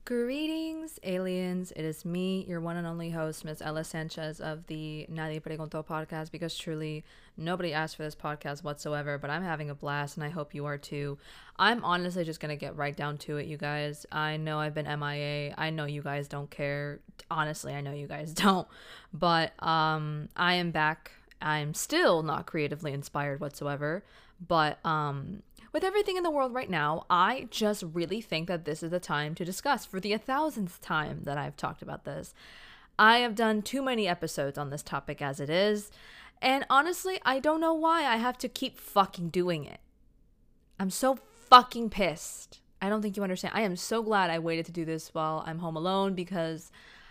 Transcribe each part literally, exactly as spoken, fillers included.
Greetings, aliens. It is me, your one and only host, Miss Ella Sanchez of the Nadie Preguntó podcast, because truly nobody asked for this podcast whatsoever, but I'm having a blast and I hope you are too. I'm honestly just going to get right down to it, you guys. I know I've been M I A. I know you guys don't care. Honestly, I know you guys don't. But um, I am back. I'm still not creatively inspired whatsoever, but um, with everything in the world right now, I just really think that this is the time to discuss, for the a thousandth time that I've talked about this. I have done too many episodes on this topic as it is, and honestly, I don't know why I have to keep fucking doing it. I'm so fucking pissed. I don't think you understand. I am so glad I waited to do this while I'm home alone, because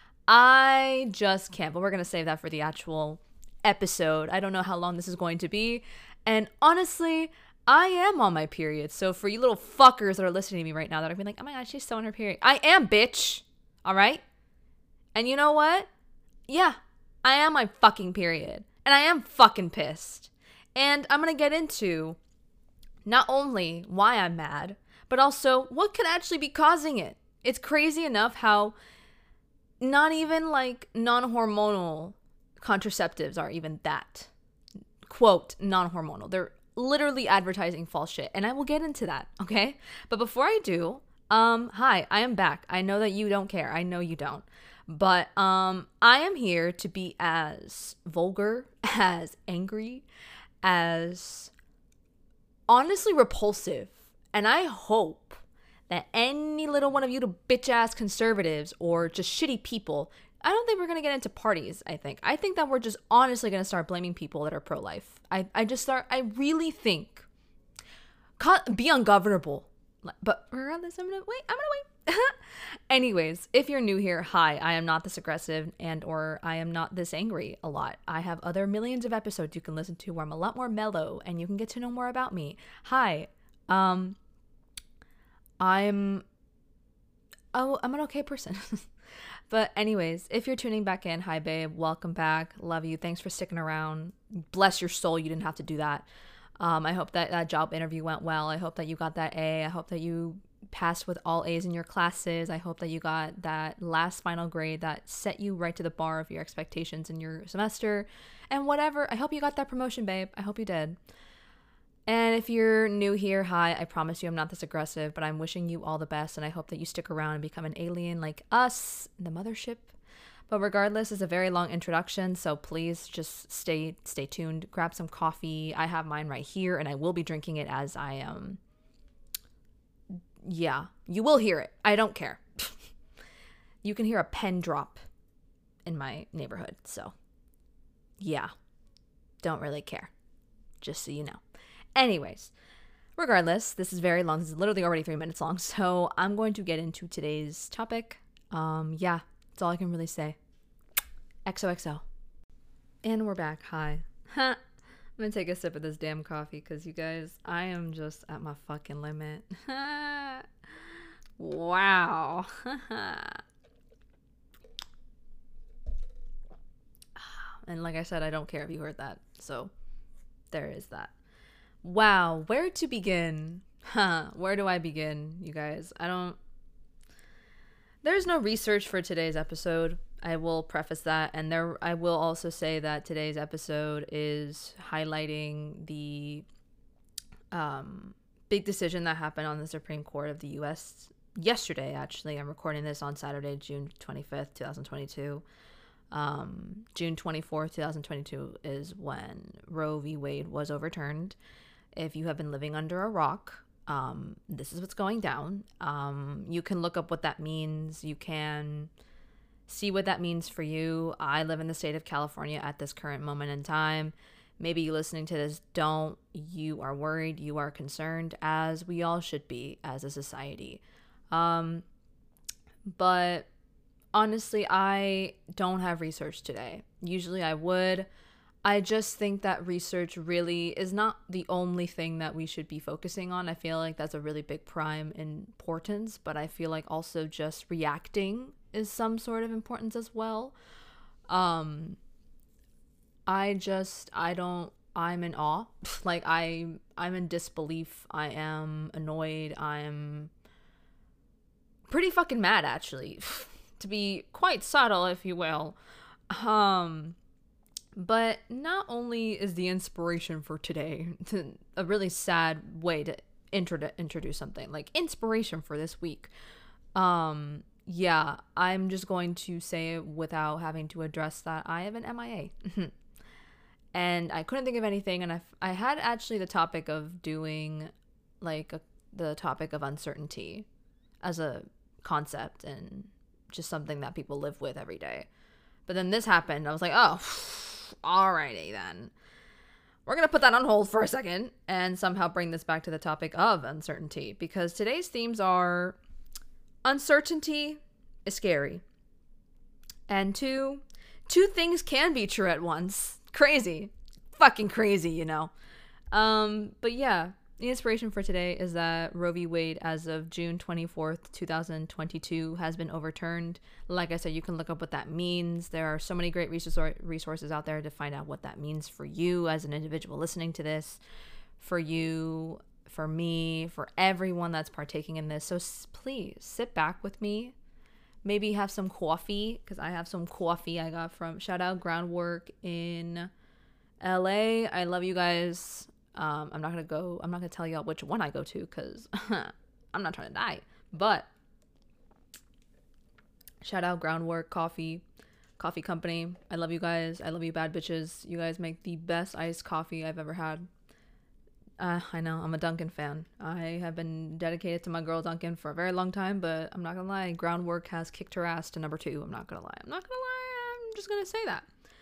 I just can't. But we're going to save that for the actual episode. I don't know how long this is going to be, and honestly, I am on my period. So for you little fuckers that are listening to me right now that are being like, oh my god, she's so on her period. I am, bitch. All right? And you know what? Yeah, I am my fucking period. And I am fucking pissed. And I'm going to get into not only why I'm mad, but also what could actually be causing it. It's crazy enough how not even like non-hormonal contraceptives are even that, quote, non-hormonal. They're literally advertising false shit, and I will get into that, okay? But before I do, um hi, I am back. I know that you don't care. I know you don't. But um I am here to be as vulgar, as angry, as honestly repulsive. And I hope that any little one of you to bitch ass conservatives or just shitty people, I don't think we're going to get into parties, I think. I think that we're just honestly going to start blaming people that are pro-life. I, I just start, I really think, be ungovernable. But regardless, I'm going to wait, I'm going to wait. Anyways, if you're new here, hi, I am not this aggressive and or I am not this angry a lot. I have other millions of episodes you can listen to where I'm a lot more mellow and you can get to know more about me. Hi, um, I'm, oh, I'm an okay person. But anyways, if you're tuning back in, hi babe, welcome back. Love you. Thanks for sticking around. Bless your soul. You didn't have to do that. Um, I hope that that job interview went well. I hope that you got that A. I hope that you passed with all A's in your classes. I hope that you got that last final grade that set you right to the bar of your expectations in your semester. And whatever, I hope you got that promotion, babe. I hope you did. And if you're new here, hi, I promise you I'm not this aggressive, but I'm wishing you all the best, and I hope that you stick around and become an alien like us, the mothership. But regardless, it's a very long introduction, so please just stay stay tuned. Grab some coffee. I have mine right here, and I will be drinking it as I am. Um, yeah, you will hear it. I don't care. You can hear a pen drop in my neighborhood, so yeah, don't really care. Just so you know. Anyways, regardless, this is very long. This is literally already three minutes long. So I'm going to get into today's topic. Um, yeah, that's all I can really say. X O X O. And we're back. Hi. I'm going to take a sip of this damn coffee because, you guys, I am just at my fucking limit. Wow. And like I said, I don't care if you heard that. So there is that. Wow, where to begin? Huh, where do I begin, you guys? I don't... There's no research for today's episode. I will preface that. And there, I will also say that today's episode is highlighting the um, big decision that happened on the Supreme Court of the U S yesterday, actually. I'm recording this on Saturday, June twenty-fifth, twenty twenty-two. Um, June twenty-fourth, twenty twenty-two is when Roe v. Wade was overturned. If you have been living under a rock, um, this is what's going down. Um, you can look up what that means. You can see what that means for you. I live in the state of California at this current moment in time. Maybe you listening to this don't. You are worried. You are concerned, as we all should be as a society. Um, but honestly, I don't have research today. Usually I would. I just think that research really is not the only thing that we should be focusing on. I feel like that's a really big prime importance, but I feel like also just reacting is some sort of importance as well. Um, I just, I don't, I'm in awe. Like I, I'm in disbelief. I am annoyed. I'm pretty fucking mad, actually, to be quite subtle, if you will. Um, but not only is the inspiration for today a really sad way to intro- introduce something, like inspiration for this week. Um, yeah, I'm just going to say it without having to address that I have an M I A. And I couldn't think of anything, and I, I had actually the topic of doing, like, a, the topic of uncertainty as a concept and just something that people live with every day. But then this happened. I was like, oh, alrighty then. We're going to put that on hold for a second and somehow bring this back to the topic of uncertainty, because today's themes are uncertainty is scary. And two, two things can be true at once. Crazy. Fucking crazy, you know. Um, but yeah, the inspiration for today is that Roe v. Wade, as of June twenty-fourth, twenty twenty-two, has been overturned. Like I said, you can look up what that means. There are so many great resources out there to find out what that means for you as an individual listening to this, for you, for me, for everyone that's partaking in this. So please sit back with me. Maybe have some coffee, because I have some coffee I got from, shout out Groundwork in L A. I love you guys. Um, I'm not going to go, I'm not going to tell y'all which one I go to, because I'm not trying to die. But shout out Groundwork Coffee, Coffee Company. I love you guys. I love you bad bitches. You guys make the best iced coffee I've ever had. Uh, I know, I'm a Dunkin' fan. I have been dedicated to my girl Dunkin' for a very long time, but I'm not gonna lie, Groundwork has kicked her ass to number two. I'm not gonna lie. I'm not gonna lie. I'm just gonna say that.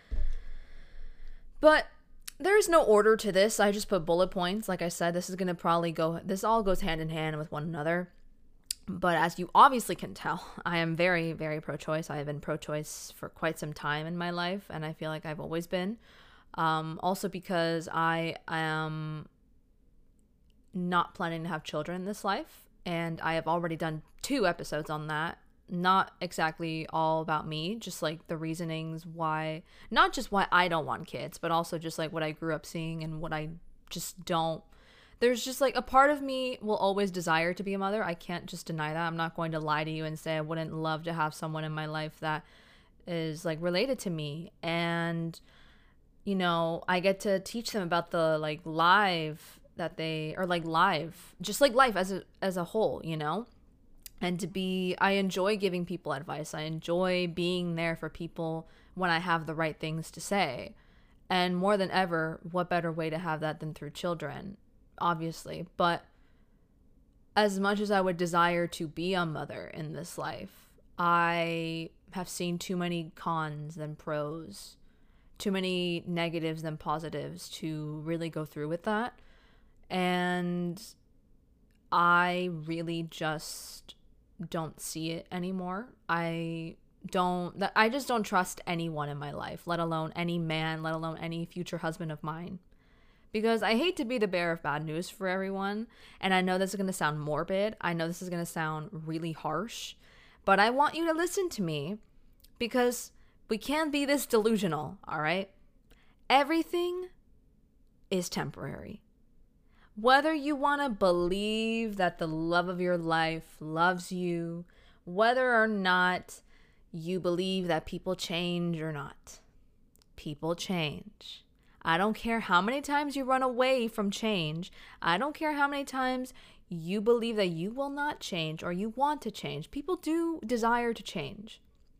But there's no order to this. I just put bullet points. Like I said, this is gonna probably go, this all goes hand in hand with one another. But as you obviously can tell, I am very, very pro-choice. I have been pro-choice for quite some time in my life, and I feel like I've always been. Um, also because I am not planning to have children in this life, and I have already done two episodes on that. Not exactly all about me, just like the reasonings why, not just why I don't want kids, but also just like what I grew up seeing and what I just don't. There's just like a part of me will always desire to be a mother. I can't just deny that. I'm not going to lie to you and say I wouldn't love to have someone in my life that is like related to me, and you know, I get to teach them about the like live that they are, like live, just like life as a as a whole, you know. And to be, I enjoy giving people advice. I enjoy being there for people when I have the right things to say. And more than ever, what better way to have that than through children, obviously. But as much as I would desire to be a mother in this life, I have seen too many cons than pros, too many negatives than positives to really go through with that. And I really just don't see it anymore. I don't, that I just don't trust anyone in my life, let alone any man, let alone any future husband of mine. Because I hate to be the bearer of bad news for everyone. And I know this is going to sound morbid. I know this is going to sound really harsh. But I want you to listen to me, because we can't be this delusional, all right? Everything is temporary. Whether you want to believe that the love of your life loves you, whether or not you believe that people change or not, people change. I don't care how many times you run away from change. I don't care how many times you believe that you will not change or you want to change. People do desire to change.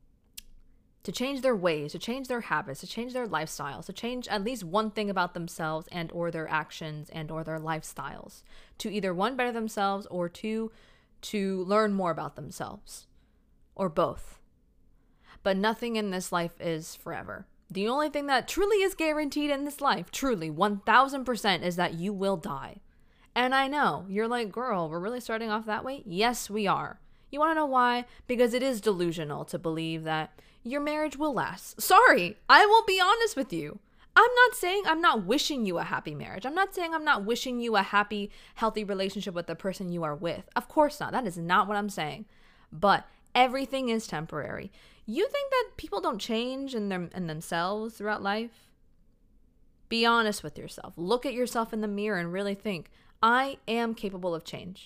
To change their ways, to change their habits, to change their lifestyles, to change at least one thing about themselves and or their actions and or their lifestyles. To either one, better themselves, or two, to learn more about themselves. Or both. But nothing in this life is forever. The only thing that truly is guaranteed in this life, truly, one thousand percent, is that you will die. And I know, you're like, girl, we're really starting off that way? Yes, we are. You want to know why? Because it is delusional to believe that your marriage will last. Sorry, I will be honest with you. I'm not saying I'm not wishing you a happy marriage. I'm not saying I'm not wishing you a happy, healthy relationship with the person you are with. Of course not. That is not what I'm saying. But everything is temporary. You think that people don't change in them in themselves throughout life? Be honest with yourself. Look at yourself in the mirror and really think, I am capable of change.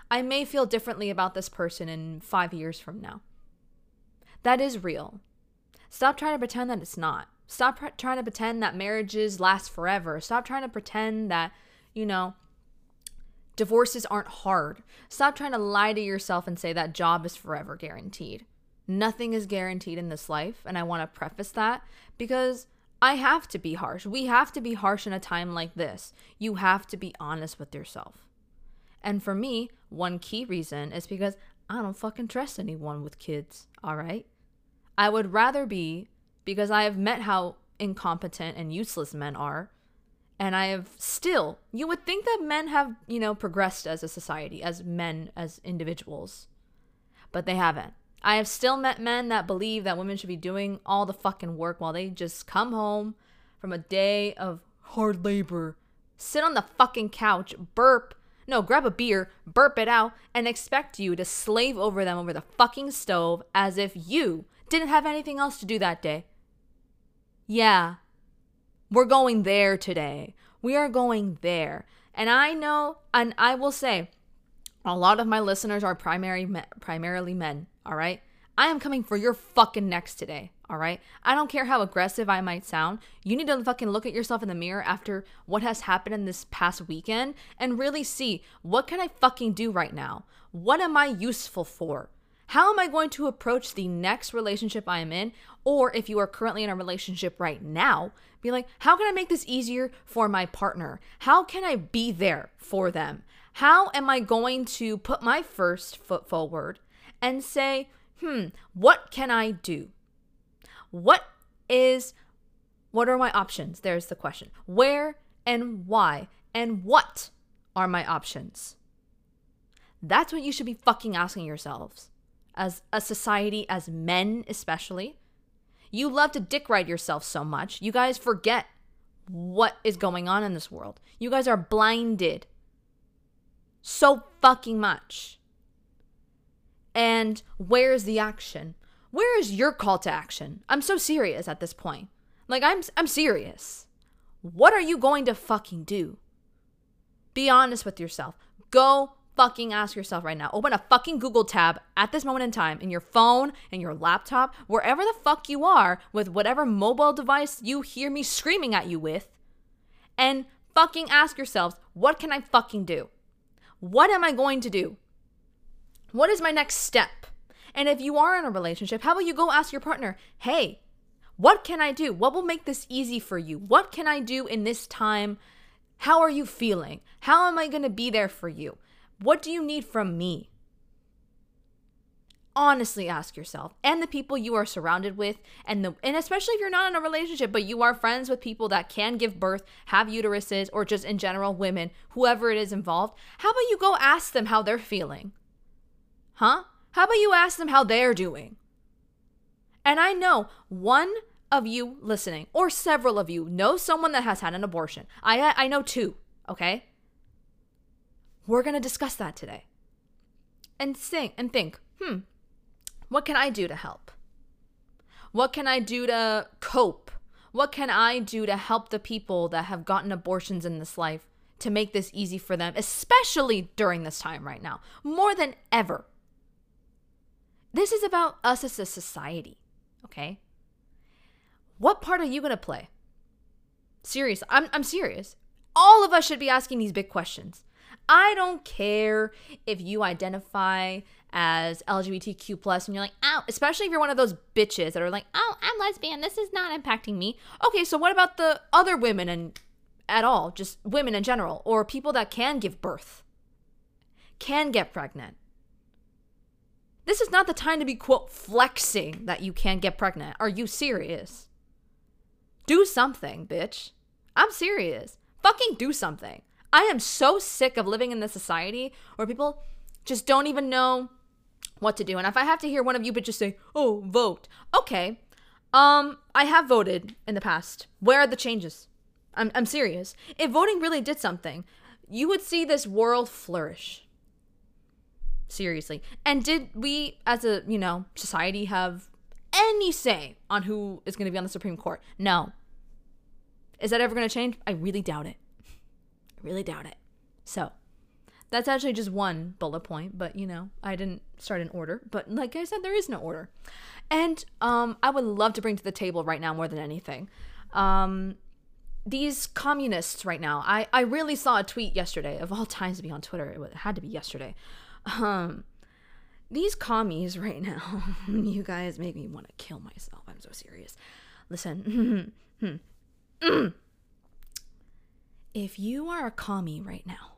I may feel differently about this person in five years from now. That is real. Stop trying to pretend that it's not. Stop pr- trying to pretend that marriages last forever. Stop trying to pretend that, you know, divorces aren't hard. Stop trying to lie to yourself and say that job is forever guaranteed. Nothing is guaranteed in this life, and I want to preface that because I have to be harsh. We have to be harsh in a time like this. You have to be honest with yourself. And for me, one key reason is because I don't fucking trust anyone with kids, all right? I would rather be, because I have met how incompetent and useless men are, and I have still, you would think that men have, you know, progressed as a society, as men, as individuals, but they haven't. I have still met men that believe that women should be doing all the fucking work while they just come home from a day of hard labor, sit on the fucking couch, burp, no, grab a beer, burp it out, and expect you to slave over them over the fucking stove as if you didn't have anything else to do that day. Yeah, we're going there today. We are going there. And I know, and I will say, a lot of my listeners are primary me- primarily men, all right? I am coming for your fucking necks today, all right? I don't care how aggressive I might sound. You need to fucking look at yourself in the mirror after what has happened in this past weekend and really see, what can I fucking do right now? What am I useful for? How am I going to approach the next relationship I am in? Or if you are currently in a relationship right now, be like, how can I make this easier for my partner? How can I be there for them? How am I going to put my first foot forward and say, hmm, what can I do? What is, what are my options? There's the question. Where and why and what are my options? That's what you should be fucking asking yourselves. As a society, as men especially. You love to dick ride yourself so much. You guys forget what is going on in this world. You guys are blinded so fucking much. And where's the action? Where is your call to action? I'm so serious at this point. Like, I'm I'm serious. What are you going to fucking do? Be honest with yourself. Go fucking ask yourself right now. Open a fucking Google tab at this moment in time in your phone, in your laptop, wherever the fuck you are with whatever mobile device you hear me screaming at you with, and fucking ask yourselves, what can I fucking do? What am I going to do? What is my next step? And if you are in a relationship, how about you go ask your partner, hey, what can I do? What will make this easy for you? What can I do in this time? How are you feeling? How am I going to be there for you? What do you need from me? Honestly ask yourself, and the people you are surrounded with, and the and especially if you're not in a relationship, but you are friends with people that can give birth, have uteruses, or just in general women, whoever it is involved, how about you go ask them how they're feeling? Huh? How about you ask them how they're doing? And I know one of you listening, or several of you, know someone that has had an abortion. I I know two, okay? We're going to discuss that today. And think, and think, hmm, what can I do to help? What can I do to cope? What can I do to help the people that have gotten abortions in this life to make this easy for them, especially during this time right now, more than ever? This is about us as a society, okay? What part are you going to play? Serious, I'm I'm serious. All of us should be asking these big questions. I don't care if you identify as L G B T Q plus and you're like, oh, especially if you're one of those bitches that are like, oh, I'm lesbian, this is not impacting me. Okay, so what about the other women and at all, just women in general, or people that can give birth, can get pregnant? This is not the time to be, quote, flexing that you can get pregnant. Are you serious? Do something, bitch. I'm serious. Fucking do something. I am so sick of living in this society where people just don't even know what to do. And if I have to hear one of you bitches say, oh, vote. Okay. Um, I have voted in the past. Where are the changes? I'm I'm serious. If voting really did something, you would see this world flourish. Seriously. And did we as a, you know, society have any say on who is going to be on the Supreme Court? No. Is that ever going to change? I really doubt it. I really doubt it. So, That's actually just one bullet point, but you know, I didn't start an order. But like I said, there is no order. And um, I would love to bring to the table right now more than anything. Um, these communists right now, I, I really saw a tweet yesterday, of all times to be on Twitter. It had to be yesterday. Um, these commies right now, you guys make me want to kill myself. I'm so serious. Listen, if you are a commie right now,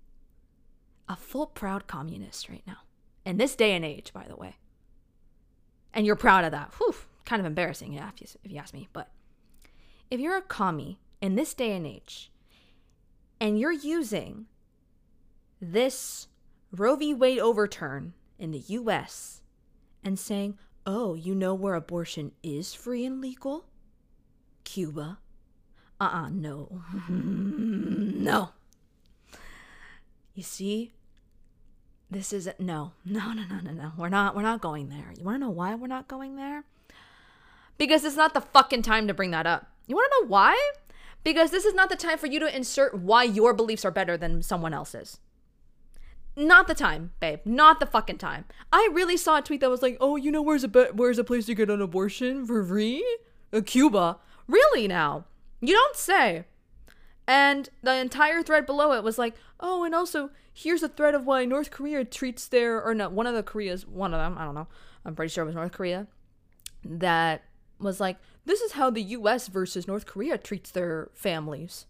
a full proud communist right now, in this day and age, by the way, and you're proud of that, whew, kind of embarrassing, yeah, if you, if you ask me, but if you're a commie in this day and age, and you're using this Roe v. Wade overturn in the U S and saying, oh, you know where abortion is free and legal? Cuba. Uh-uh, no. No. You see, this is, no, no, no, no, no, no. We're not, we're not going there. You want to know why we're not going there? Because it's not the fucking time to bring that up. You want to know why? Because this is not the time for you to insert why your beliefs are better than someone else's. Not the time, babe. Not the fucking time. I really saw a tweet that was like, oh, you know where's a be- where's a place to get an abortion for free? Uh, Cuba. Really now? You don't say. And the entire thread below it was like, oh, and also, here's a thread of why North Korea treats their, or no, one of the Koreas, one of them, I don't know, I'm pretty sure it was North Korea, that was like, this is how the U S versus North Korea treats their families.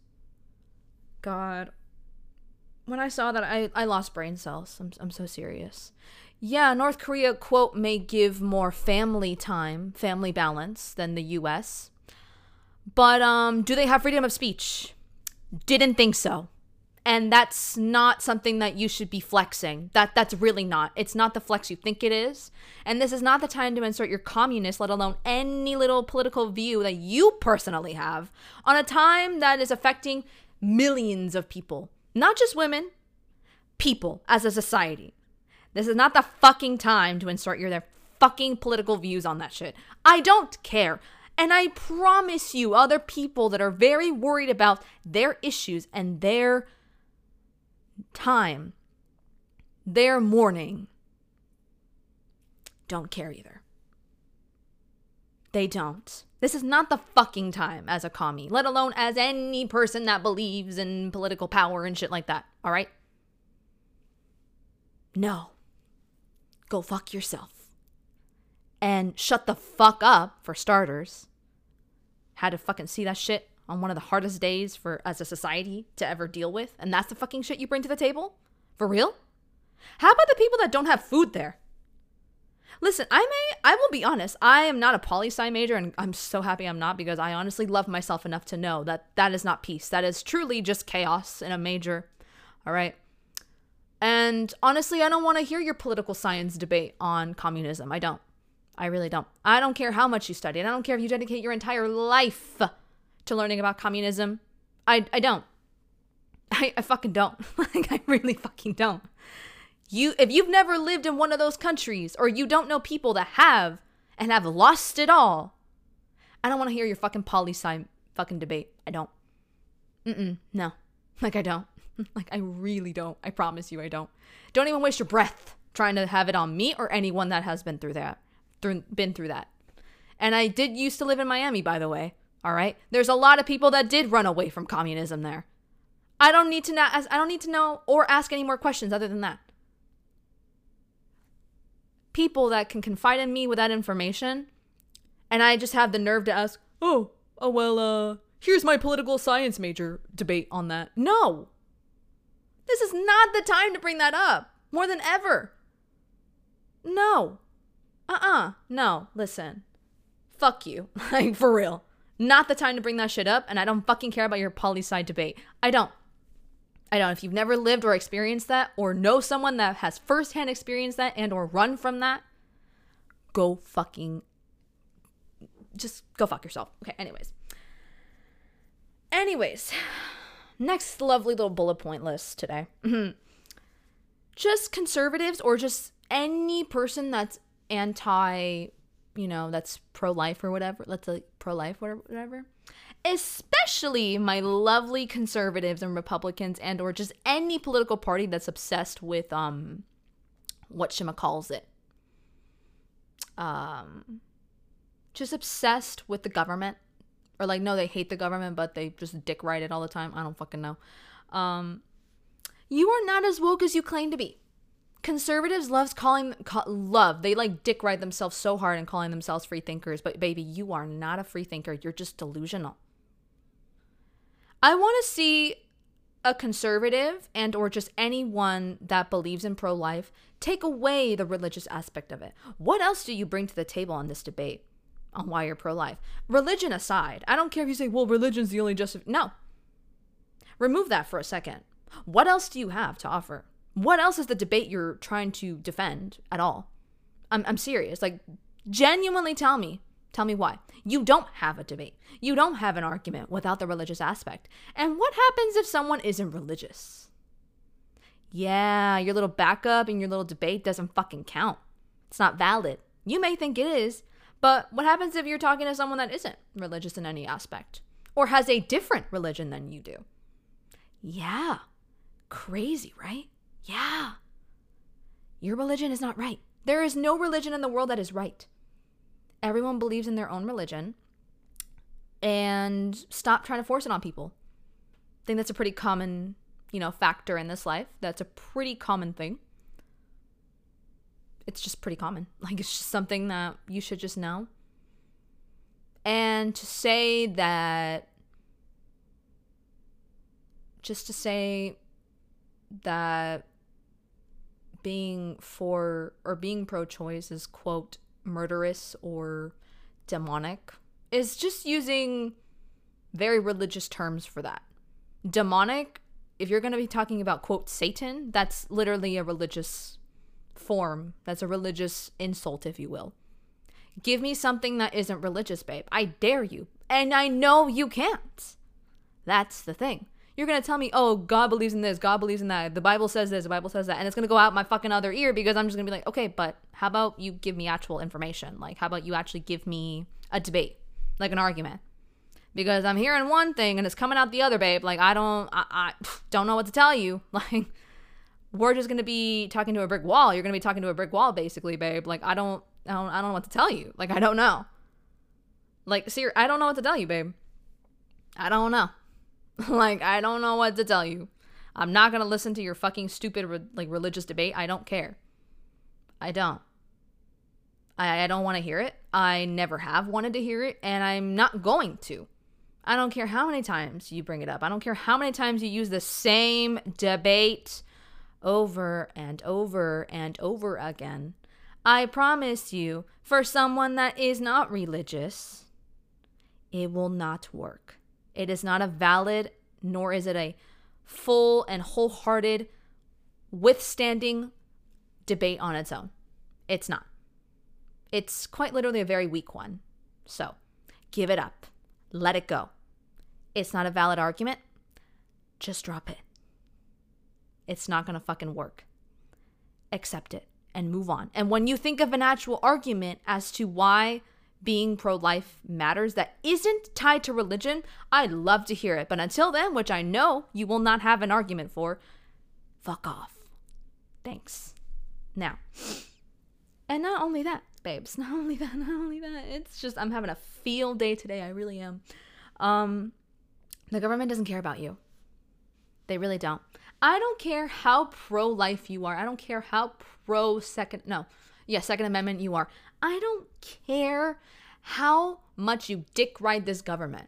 God. When I saw that, I, I lost brain cells. I'm, I'm so serious. Yeah, North Korea, quote, may give more family time, family balance than the U S. But um, do they have freedom of speech? Didn't think so. And that's not something that you should be flexing. That That's really not. It's not the flex you think it is. And this is not the time to insert your communist, let alone any little political view that you personally have on a time that is affecting millions of people. Not just women, people as a society. This is not the fucking time to insert your their fucking political views on that shit. I don't care. And I promise you, other people that are very worried about their issues and their time, their mourning, don't care either. They don't. This is not the fucking time as a commie, let alone as any person that believes in political power and shit like that, all right? No. Go fuck yourself. And shut the fuck up, for starters. Had to fucking see that shit on one of the hardest days for as a society to ever deal with. And that's the fucking shit you bring to the table? For real? How about the people that don't have food there? Listen, I may, I will be honest, I am not a poli-sci major, and I'm so happy I'm not, because I honestly love myself enough to know that that is not peace. That is truly just chaos in a major, all right? And honestly, I don't want to hear your political science debate on communism. I don't. I really don't. I don't care how much you study, and I don't care if you dedicate your entire life to learning about communism. I, I don't. I, I fucking don't. Like, I really fucking don't. You, if you've never lived in one of those countries, or you don't know people that have and have lost it all, I don't want to hear your fucking poli-sci fucking debate. I don't. Mm-mm. No. Like, I don't. Like, I really don't. I promise you I don't. Don't even waste your breath trying to have it on me or anyone that has been through that. Through, been through that. And I did used to live in Miami, by the way. All right? There's a lot of people that did run away from communism there. I don't need to know, I don't need to know or ask any more questions other than that. People that can confide in me with that information, and I just have the nerve to ask, oh, oh well, uh, here's my political science major debate on that. No. This is not the time to bring that up. More than ever. No. Uh-uh. No. Listen. Fuck you. Like, for real. Not the time to bring that shit up, and I don't fucking care about your poli-sci debate. I don't. I don't. If you've never lived or experienced that, or know someone that has firsthand experienced that and or run from that, go fucking, just go fuck yourself. Okay, anyways. Anyways, next lovely little bullet point list today. Just conservatives, or just any person that's anti you know, that's pro-life or whatever. Let's say pro-life or whatever. Especially my lovely conservatives and Republicans and or just any political party that's obsessed with um whatchamacalls it. Um just obsessed with the government. Or like, no, they hate the government, but they just dick ride it all the time. I don't fucking know. Um you are not as woke as you claim to be. Conservatives loves calling call, love they like dick ride themselves so hard and calling themselves free thinkers, but baby, you are not a free thinker. You're just delusional. I want to see a conservative and or just anyone that believes in pro-life take away the religious aspect of it. What else do you bring to the table on this debate on why you're pro-life? Religion aside, I don't care if you say, well, religion's the only justice. No. Remove that for a second. What else do you have to offer? What else is the debate you're trying to defend at all? I'm I'm serious. Like, genuinely tell me. Tell me why. You don't have a debate. You don't have an argument without the religious aspect. And what happens if someone isn't religious? Yeah, your little backup and your little debate doesn't fucking count. It's not valid. You may think it is, but what happens if you're talking to someone that isn't religious in any aspect? Or has a different religion than you do? Yeah. Crazy, right? Yeah. Your religion is not right. There is no religion in the world that is right. Everyone believes in their own religion. And stop trying to force it on people. I think that's a pretty common, you know, factor in this life. That's a pretty common thing. It's just pretty common. Like, it's just something that you should just know. And to say that, just to say that being for or being pro-choice is, quote, murderous or demonic is just using very religious terms for that. Demonic, if you're going to be talking about, quote, Satan, that's literally a religious form. That's a religious insult, if you will. Give me something that isn't religious, babe. I dare you. And I know you can't. That's the thing. You're going to tell me, oh, God believes in this, God believes in that, the Bible says this, the Bible says that, and it's going to go out my fucking other ear because I'm just going to be like, okay, but how about you give me actual information? Like, how about you actually give me a debate, like an argument? Because I'm hearing one thing and it's coming out the other, babe. Like, I don't, I, I don't know what to tell you. Like, we're just going to be talking to a brick wall. You're going to be talking to a brick wall, basically, babe. Like, I don't, I don't, I don't know what to tell you. Like, I don't know. Like, see, I don't know what to tell you, babe. I don't know. Like, I don't know what to tell you. I'm not going to listen to your fucking stupid, re- like, religious debate. I don't care. I don't. I, I don't want to hear it. I never have wanted to hear it, and I'm not going to. I don't care how many times you bring it up. I don't care how many times you use the same debate over and over and over again. I promise you, for someone that is not religious, it will not work. It is not a valid, nor is it a full and wholehearted, withstanding debate on its own. It's not. It's quite literally a very weak one. So, give it up. Let it go. It's not a valid argument. Just drop it. It's not going to fucking work. Accept it and move on. And when you think of an actual argument as to why being pro-life matters that isn't tied to religion, I'd love to hear it. But until then, which I know you will not have an argument for, fuck off. Thanks. Now, and not only that, babes, not only that, not only that, it's just, I'm having a field day today. I really am. Um, the government doesn't care about you. They really don't. I don't care how pro-life you are. I don't care how pro-second, no, yeah, Second Amendment you are. I don't care how much you dick ride this government.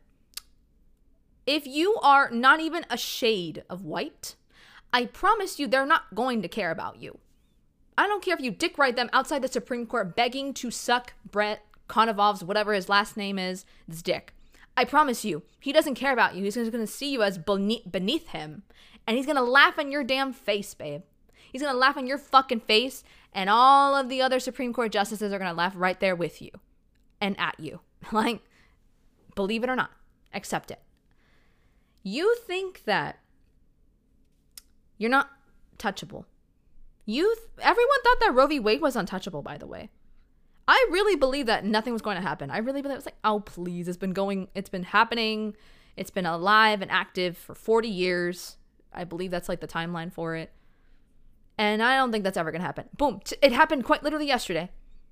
If you are not even a shade of white, I promise you they're not going to care about you. I don't care if you dick ride them outside the Supreme Court begging to suck Brett Konovov's, whatever his last name is, his dick. I promise you, he doesn't care about you. He's just going to see you as beneath, beneath him. And he's going to laugh in your damn face, babe. He's going to laugh in your fucking face. And all of the other Supreme Court justices are going to laugh right there with you. And at you. Like, believe it or not. Accept it. You think that you're not touchable. You, th- everyone thought that Roe v. Wade was untouchable, by the way. I really believe that nothing was going to happen. I really believe it was like, oh, please, it's been going, it's been happening. It's been alive and active for forty years. I believe that's like the timeline for it. And I don't think that's ever going to happen. Boom. It happened quite literally yesterday.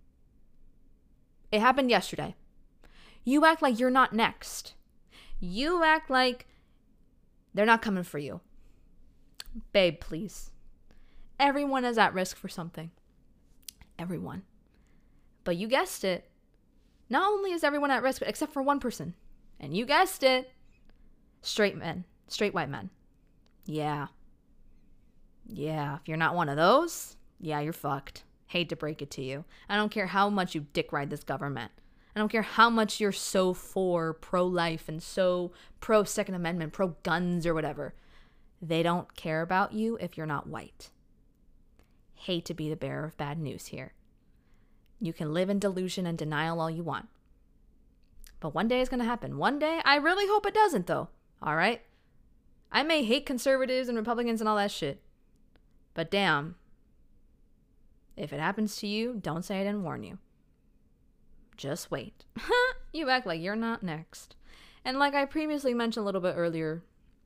It happened yesterday. You act like you're not next. You act like they're not coming for you. Babe, please. Everyone is at risk for something. Everyone. But you guessed it. Not only is everyone at risk, but except for one person. And you guessed it. Straight men. Straight white men. Yeah. Yeah. If you're not one of those, yeah, you're fucked. Hate to break it to you. I don't care how much you dick ride this government. I don't care how much you're so for pro-life and so pro-Second Amendment, pro-guns or whatever. They don't care about you if you're not white. Hate to be the bearer of bad news here. You can live in delusion and denial all you want. But one day it's going to happen. One day, I really hope it doesn't though. All right? I may hate conservatives and Republicans and all that shit. But damn. If it happens to you, don't say I didn't warn you. Just wait. You act like you're not next. And like I previously mentioned a little bit earlier,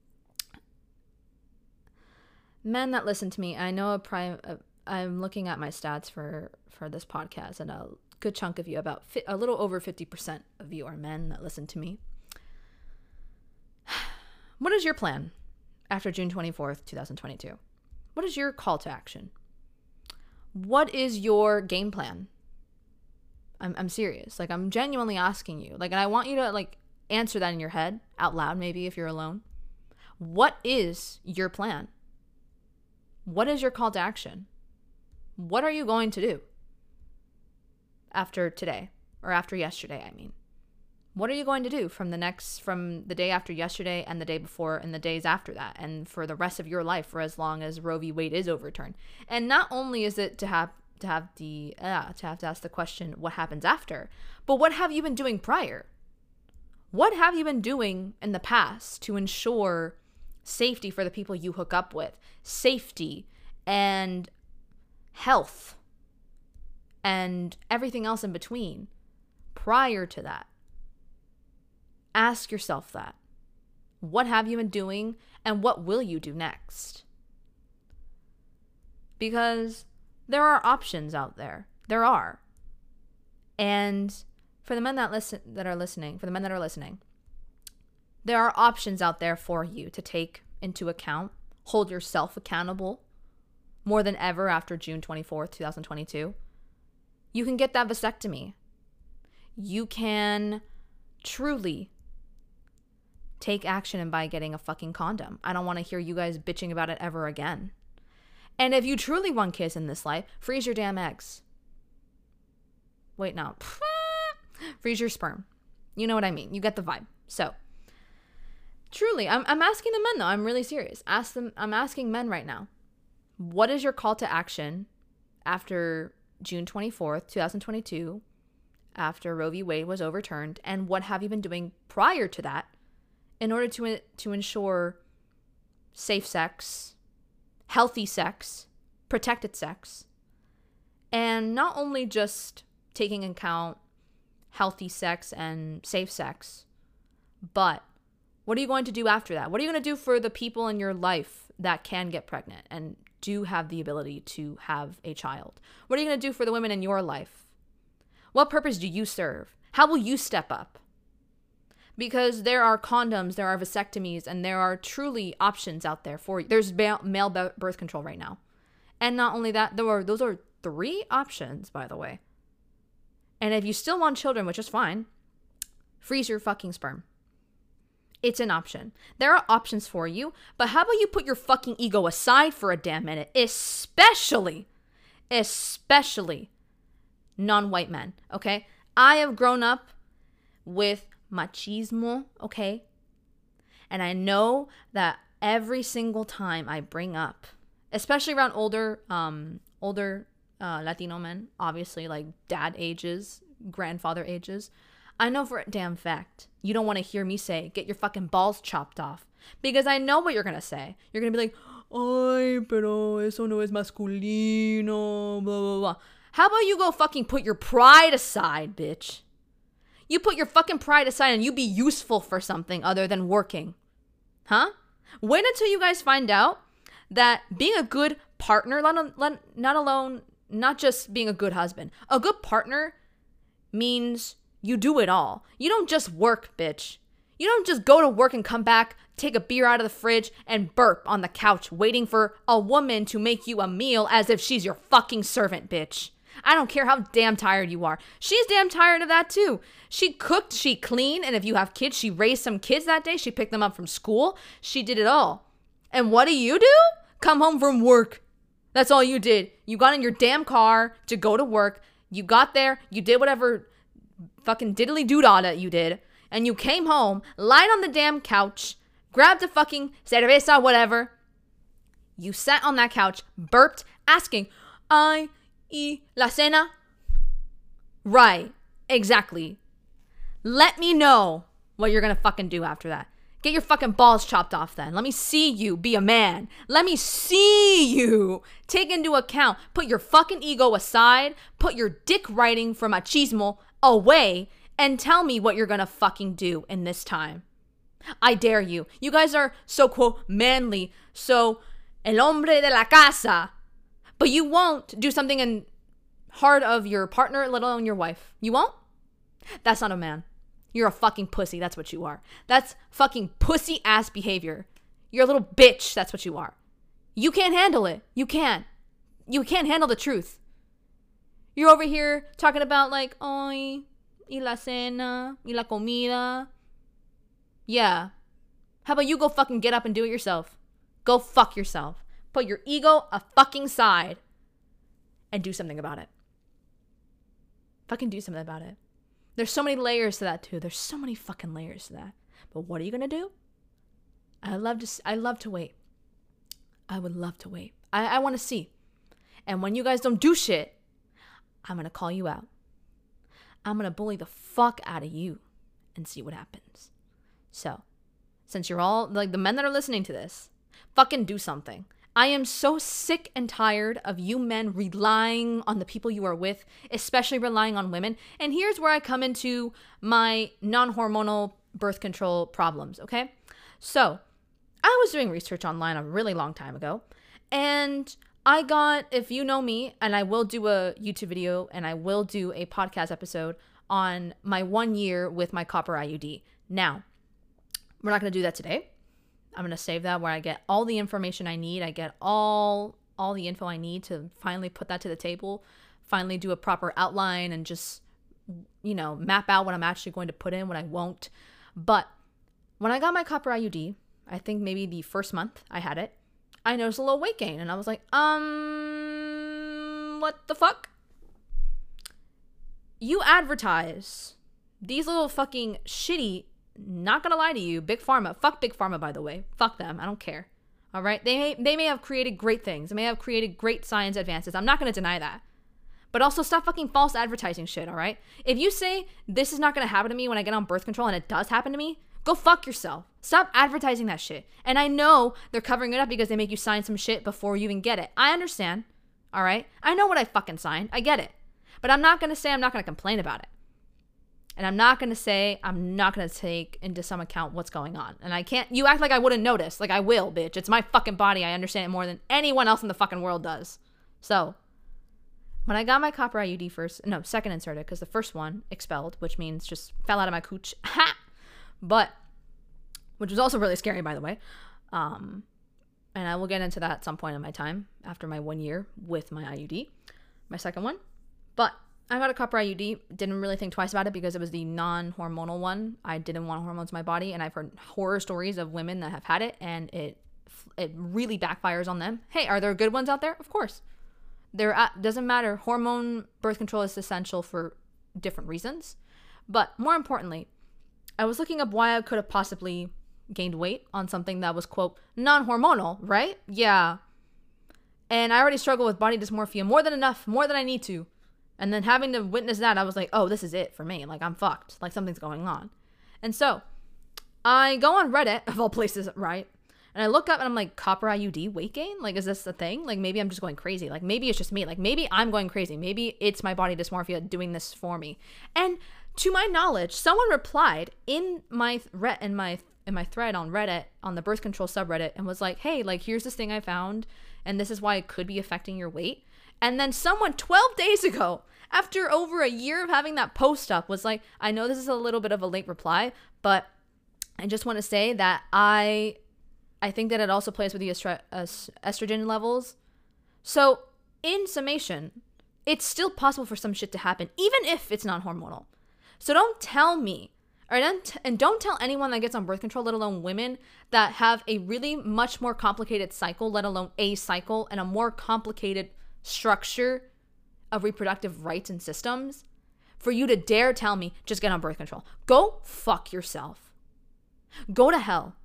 men that listen to me, I know a prime. A, I'm looking at my stats for for this podcast, and a good chunk of you, about fi- a little over fifty percent of you, are men that listen to me. What is your plan after June twenty-fourth, twenty twenty-two? What is your call to action? What is your game plan? I'm I'm serious. Like, I'm genuinely asking you. Like, and I want you to like answer that in your head out loud, maybe if you're alone. What is your plan? What is your call to action? What are you going to do after today, or after yesterday, I mean? What are you going to do from the next, from the day after yesterday and the day before and the days after that, and for the rest of your life, for as long as Roe v. Wade is overturned? And not only is it to have to have the uh, to have to ask the question, what happens after, but what have you been doing prior? What have you been doing in the past to ensure safety for the people you hook up with, safety and health and everything else in between prior to that? Ask yourself that. What have you been doing, and what will you do next? Because there are options out there. There are. And for the men that listen that are listening, for the men that are listening, there are options out there for you to take into account. Hold yourself accountable more than ever after June twenty-fourth, twenty twenty-two. You can get that vasectomy. You can truly take action by getting a fucking condom. I don't want to hear you guys bitching about it ever again. And if you truly want kids in this life, freeze your damn eggs. Wait, no. Freeze your sperm. You know what I mean. You get the vibe. So, truly, I'm I'm asking the men though. I'm really serious. Ask them. I'm asking men right now. What is your call to action after June twenty-fourth, twenty twenty-two, after Roe v. Wade was overturned, and what have you been doing prior to that in order to to ensure safe sex, healthy sex, protected sex, and not only just taking into account healthy sex and safe sex, but what are you going to do after that? What are you going to do for the people in your life that can get pregnant and do have the ability to have a child? What are you going to do for the women in your life? What purpose do you serve? How will you step up? Because there are condoms, there are vasectomies, and there are truly options out there for you. There's male birth control right now. And not only that, there are those are three options, by the way. And if you still want children, which is fine, freeze your fucking sperm. It's an option. There are options for you, but how about you put your fucking ego aside for a damn minute, especially, especially non-white men, okay? I have grown up with machismo, okay? And I know that every single time I bring up, especially around older, um, older uh, Latino men, obviously like dad ages, grandfather ages, I know for a damn fact you don't want to hear me say, get your fucking balls chopped off. Because I know what you're going to say. You're going to be like, ay, pero eso no es masculino, blah, blah, blah. How about you go fucking put your pride aside, bitch? You put your fucking pride aside and you be useful for something other than working. Huh? Wait until you guys find out that being a good partner, not alone, not just being a good husband, a good partner means you do it all. You don't just work, bitch. You don't just go to work and come back, take a beer out of the fridge, and burp on the couch waiting for a woman to make you a meal as if she's your fucking servant, bitch. I don't care how damn tired you are. She's damn tired of that too. She cooked, she cleaned, and if you have kids, she raised some kids that day. She picked them up from school. She did it all. And what do you do? Come home from work. That's all you did. You got in your damn car to go to work. You got there. You did whatever fucking diddly doodah that you did. And you came home, lied on the damn couch, grabbed a fucking cerveza, whatever. You sat on that couch, burped, asking, ay, y la cena? Right. Exactly. Let me know what you're gonna fucking do after that. Get your fucking balls chopped off then. Let me see you be a man. Let me see you take into account. Put your fucking ego aside. Put your dick riding for machismo away and tell me what you're gonna fucking do in this time. I dare you. You guys are so, quote, manly, so el hombre de la casa. But you won't do something in heart of your partner, let alone your wife. You won't? That's not a man. You're a fucking pussy. That's what you are. That's fucking pussy ass behavior. You're a little bitch. That's what you are. You can't handle it. You can't. You can't handle the truth. You're over here talking about like, ay, y la cena, y la comida. Yeah. How about you go fucking get up and do it yourself? Go fuck yourself. Put your ego a fucking side and do something about it. Fucking do something about it. There's so many layers to that too. There's so many fucking layers to that. But what are you gonna do? I love to. I love to wait. I would love to wait. I, I want to see. And when you guys don't do shit, I'm gonna call you out. I'm gonna bully the fuck out of you and see what happens. So, since you're all like the men that are listening to this, fucking do something. I am so sick and tired of you men relying on the people you are with, especially relying on women. And here's where I come into my non-hormonal birth control problems, okay? So, I was doing research online a really long time ago, and I got, if you know me, and I will do a YouTube video and I will do a podcast episode on my one year with my copper I U D. Now, we're not going to do that today. I'm going to save that where I get all the information I need. I get all all the info I need to finally put that to the table, finally do a proper outline and just, you know, map out what I'm actually going to put in, what I won't. But when I got my copper I U D, I think maybe the first month I had it, I noticed a little weight gain. And I was like, um, what the fuck? You advertise these little fucking shitty, not gonna lie to you, Big Pharma. Fuck Big Pharma, by the way. Fuck them. I don't care. All right? They may, they may have created great things. They may have created great science advances. I'm not gonna deny that. But also stop fucking false advertising shit, all right? If you say this is not gonna happen to me when I get on birth control and it does happen to me, go fuck yourself. Stop advertising that shit. And I know they're covering it up because they make you sign some shit before you even get it. I understand. All right? I know what I fucking signed. I get it. But I'm not gonna say I'm not gonna complain about it. And I'm not going to say, I'm not going to take into some account what's going on. And I can't, you act like I wouldn't notice. Like I will, bitch. It's my fucking body. I understand it more than anyone else in the fucking world does. So, when I got my copper I U D first, no, second inserted, because the first one expelled, which means just fell out of my cooch. Ha! But, which was also really scary, by the way. Um, and I will get into that at some point in my time, after my one year with my I U D, my second one. But, I got a copper I U D, didn't really think twice about it because it was the non-hormonal one. I didn't want hormones in my body, and I've heard horror stories of women that have had it, and it it really backfires on them. Hey, are there good ones out there? Of course. There uh, doesn't matter. Hormone birth control is essential for different reasons. But more importantly, I was looking up why I could have possibly gained weight on something that was, quote, non-hormonal, right? Yeah. And I already struggle with body dysmorphia more than enough, more than I need to. And then having to witness that, I was like, oh, this is it for me. Like, I'm fucked. Like, something's going on. And so, I go on Reddit, of all places, right? And I look up and I'm like, copper I U D weight gain? Like, is this a thing? Like, maybe I'm just going crazy. Like, maybe it's just me. Like, maybe I'm going crazy. Maybe it's my body dysmorphia doing this for me. And to my knowledge, someone replied in my th- in my in my thread on Reddit, on the birth control subreddit, and was like, hey, like, here's this thing I found, and this is why it could be affecting your weight. And then someone twelve days ago, after over a year of having that post up, was like, I know this is a little bit of a late reply, but I just want to say that I I think that it also plays with the estra- uh, estrogen levels. So in summation, it's still possible for some shit to happen, even if it's not hormonal. So don't tell me, or don't, and don't tell anyone that gets on birth control, let alone women that have a really much more complicated cycle, let alone a cycle, and a more complicated structure of reproductive rights and systems, for you to dare tell me, just get on birth control. Go fuck yourself. Go to hell.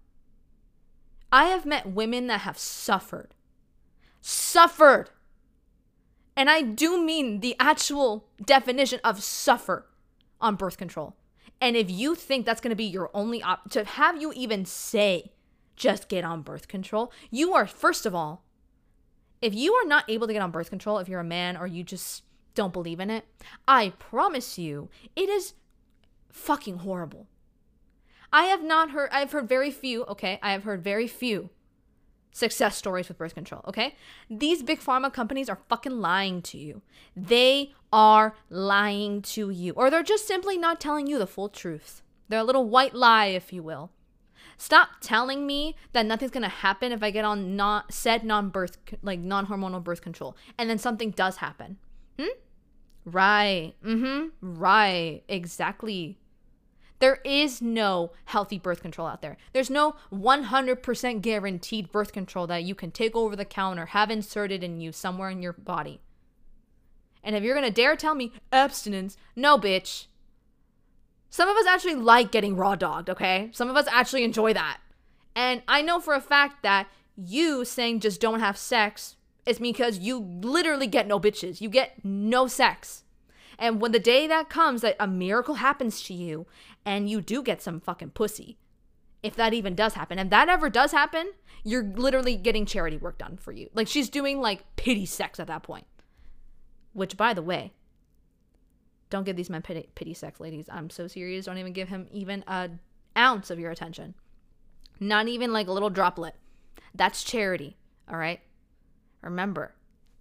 I have met women that have suffered. Suffered. And I do mean the actual definition of suffer on birth control. And if you think that's going to be your only op- to have you even say, just get on birth control, you are, first of all, if you are not able to get on birth control, if you're a man or you just don't believe in it, I promise you, it is fucking horrible. I have not heard, I've heard very few, okay? I have heard very few success stories with birth control, okay? These big pharma companies are fucking lying to you. They are lying to you. Or they're just simply not telling you the full truth. They're a little white lie, if you will. Stop telling me that nothing's gonna happen if I get on not said non-birth, like non-hormonal birth control, and then something does happen. Hmm? Right. Mm-hmm. Right. Exactly. There is no healthy birth control out there. There's no one hundred percent guaranteed birth control that you can take over the counter, have inserted in you somewhere in your body. And if you're gonna dare tell me abstinence, no, bitch. Some of us actually like getting raw dogged, okay? Some of us actually enjoy that. And I know for a fact that you saying just don't have sex is because you literally get no bitches. You get no sex. And when the day that comes that a miracle happens to you and you do get some fucking pussy, if that even does happen, and that ever does happen, you're literally getting charity work done for you. Like, she's doing like pity sex at that point. Which, by the way, don't give these men pity, pity sex, ladies. I'm so serious. Don't even give him even an ounce of your attention. Not even like a little droplet. That's charity, all right? Remember,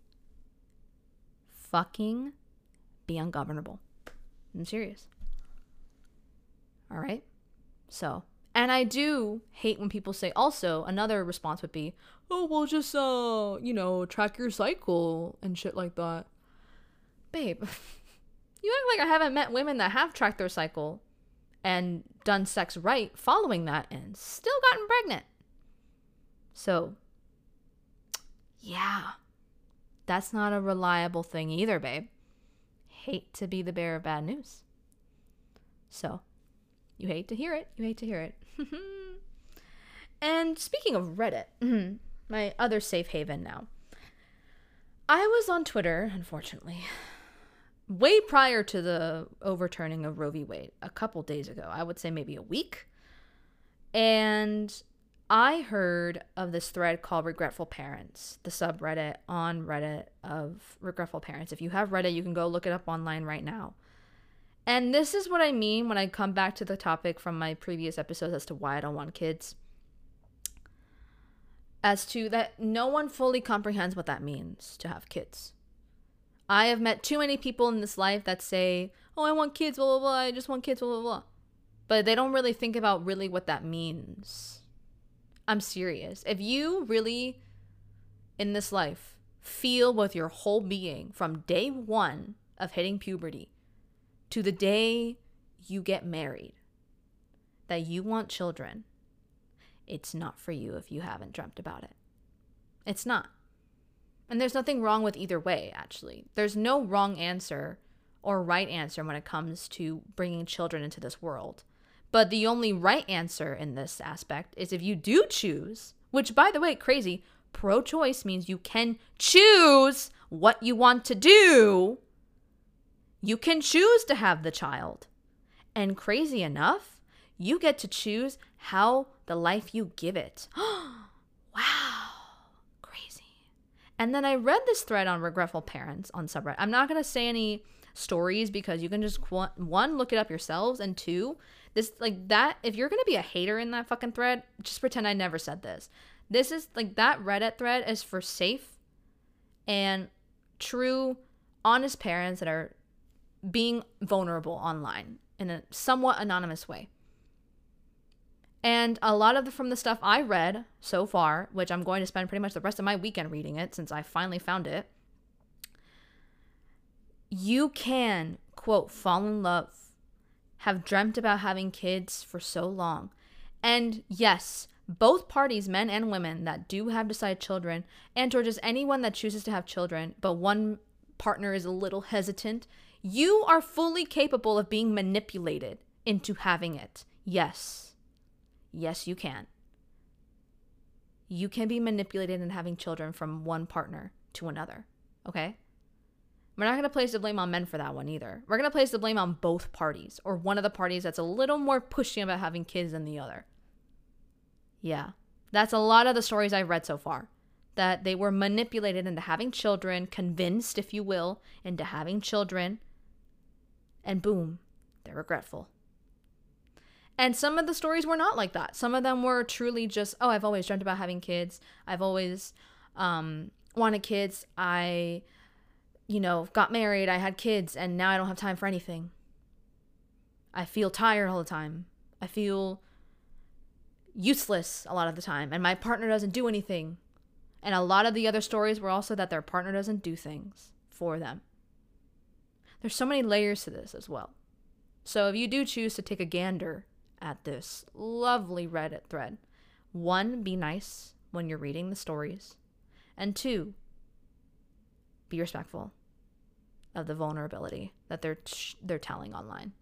fucking be ungovernable. I'm serious. All right? So, and I do hate when people say, also, another response would be, oh, well, just, uh, you know, track your cycle and shit like that. Babe, you act like I haven't met women that have tracked their cycle and done sex right following that and still gotten pregnant. So, yeah, that's not a reliable thing either, babe. Hate to be the bearer of bad news. So, you hate to hear it. You hate to hear it. And speaking of Reddit, my other safe haven now. I was on Twitter, unfortunately, way prior to the overturning of Roe v. Wade, a couple days ago. I would say maybe a week. And I heard of this thread called Regretful Parents, the subreddit on Reddit of Regretful Parents. If you have Reddit, you can go look it up online right now. And this is what I mean when I come back to the topic from my previous episodes as to why I don't want kids. As to that no one fully comprehends what that means to have kids. I have met too many people in this life that say, oh, I want kids, blah, blah, blah, I just want kids, blah, blah, blah. But they don't really think about really what that means. I'm serious. If you really, in this life, feel with your whole being from day one of hitting puberty to the day you get married, that you want children, it's not for you if you haven't dreamt about it. It's not. And there's nothing wrong with either way, actually. There's no wrong answer or right answer when it comes to bringing children into this world. But the only right answer in this aspect is if you do choose, which, by the way, crazy, pro-choice means you can choose what you want to do. You can choose to have the child. And crazy enough, you get to choose how the life you give it. Wow. Crazy. And then I read this thread on regretful parents on subreddit. I'm not going to say any stories because you can just, one, look it up yourselves, and two, this, like, that, if you're going to be a hater in that fucking thread, just pretend I never said this. This is, like, that Reddit thread is for safe and true, honest parents that are being vulnerable online in a somewhat anonymous way. And a lot of the, from the stuff I read so far, which I'm going to spend pretty much the rest of my weekend reading it since I finally found it, you can, quote, fall in love, have dreamt about having kids for so long. And yes, both parties, men and women that do have decided children, and or just anyone that chooses to have children, but one partner is a little hesitant, you are fully capable of being manipulated into having it. Yes. Yes, you can. You can be manipulated in having children from one partner to another. Okay? We're not going to place the blame on men for that one either. We're going to place the blame on both parties, or one of the parties that's a little more pushy about having kids than the other. Yeah. That's a lot of the stories I've read so far. That they were manipulated into having children, convinced, if you will, into having children, and boom, they're regretful. And some of the stories were not like that. Some of them were truly just, oh, I've always dreamt about having kids. I've always um, wanted kids. I, you know, got married. I had kids, and now I don't have time for anything. I feel tired all the time. I feel useless a lot of the time, and my partner doesn't do anything. And a lot of the other stories were also that their partner doesn't do things for them. There's so many layers to this as well. So if you do choose to take a gander at this lovely Reddit thread, one, be nice when you're reading the stories, and two, be respectful of the vulnerability that they're they're telling online.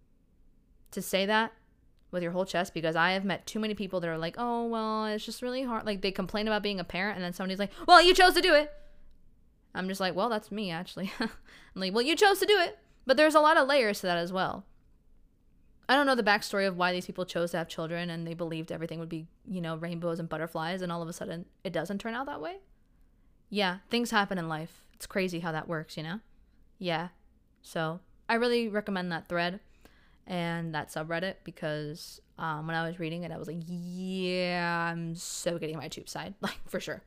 To say that with your whole chest, because I have met too many people that are like, oh, well, it's just really hard. Like, they complain about being a parent, and then somebody's like, well, you chose to do it. I'm just like, well, that's me, actually. I'm like, well, you chose to do it. But there's a lot of layers to that as well. I don't know the backstory of why these people chose to have children, and they believed everything would be, you know, rainbows and butterflies, and all of a sudden it doesn't turn out that way. Yeah, things happen in life. It's crazy how that works, you know? Yeah. So I really recommend that thread and that subreddit, because um, when I was reading it, I was like, yeah, I'm so getting my tube side, like, for sure.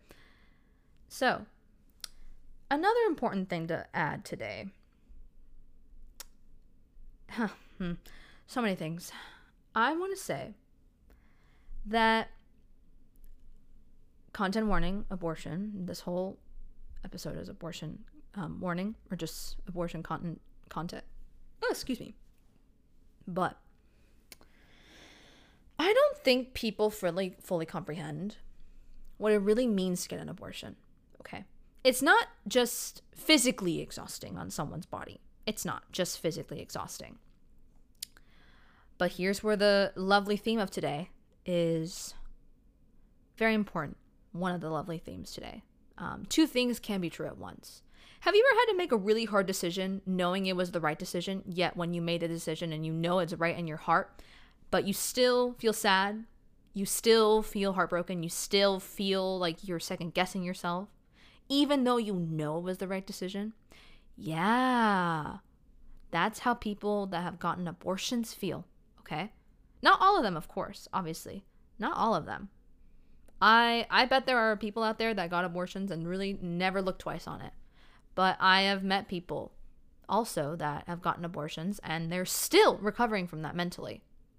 So another important thing to add today. Huh. Hmm. So many things. I want to say that content warning, abortion, this whole episode is abortion um, warning, or just abortion content content. Oh, excuse me. But I don't think people fully fully comprehend what it really means to get an abortion. Okay. It's not just physically exhausting on someone's body. It's not just physically exhausting. But here's where the lovely theme of today is very important. One of the lovely themes today. Um, two things can be true at once. Have you ever had to make a really hard decision knowing it was the right decision, yet when you made the decision and you know it's right in your heart, but you still feel sad, you still feel heartbroken, you still feel like you're second guessing yourself, even though you know it was the right decision? Yeah, that's how people that have gotten abortions feel. Okay? Not all of them, of course, obviously. Not all of them. I I bet there are people out there that got abortions and really never looked twice on it. But I have met people also that have gotten abortions and they're still recovering from that mentally.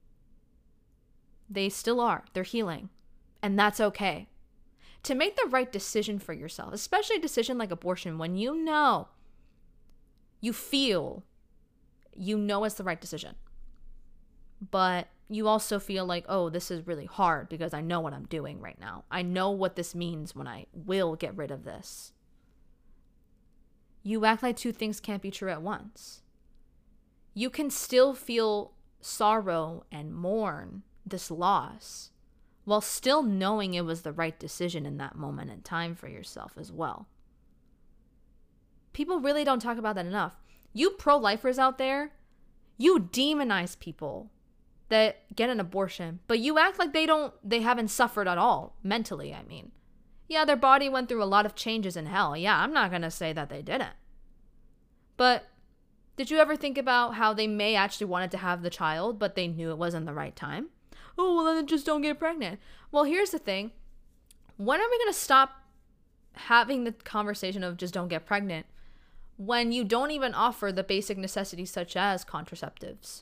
They still are. They're healing. And that's okay. To make the right decision for yourself, especially a decision like abortion, when you know, you feel, you know it's the right decision. But you also feel like, oh, this is really hard because I know what I'm doing right now. I know what this means when I will get rid of this. You act like two things can't be true at once. You can still feel sorrow and mourn this loss while still knowing it was the right decision in that moment in time for yourself as well. People really don't talk about that enough. You pro-lifers out there, you demonize people that get an abortion, but you act like they don't, they haven't suffered at all, mentally, I mean. Yeah, their body went through a lot of changes in hell. Yeah, I'm not going to say that they didn't. But did you ever think about how they may actually wanted to have the child, but they knew it wasn't the right time? Oh, well, then just don't get pregnant. Well, here's the thing. When are we going to stop having the conversation of just don't get pregnant when you don't even offer the basic necessities such as contraceptives?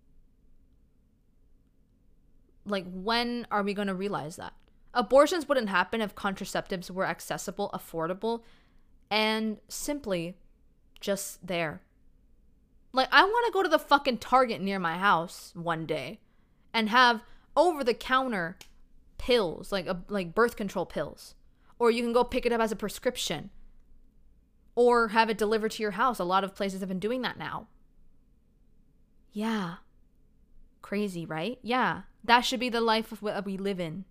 Like, when are we going to realize that? Abortions wouldn't happen if contraceptives were accessible, affordable, and simply just there. Like, I want to go to the fucking Target near my house one day and have over-the-counter pills, like a, like birth control pills. Or you can go pick it up as a prescription. Or have it delivered to your house. A lot of places have been doing that now. Yeah. Crazy, right? Yeah. That should be the life of what we live in.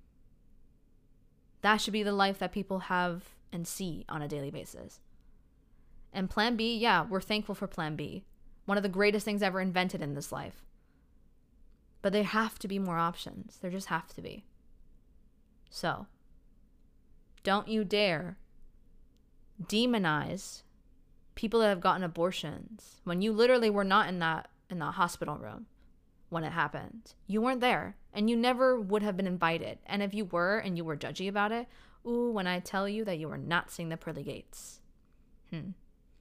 That should be the life that people have and see on a daily basis. And Plan B, yeah, we're thankful for Plan B. One of the greatest things ever invented in this life. But there have to be more options. There just have to be. So, don't you dare demonize people that have gotten abortions when you literally were not in that in the hospital room when it happened. You weren't there, and you never would have been invited. And if you were and you were judgy about it, ooh, when I tell you that you were not seeing the pearly gates. Hmm.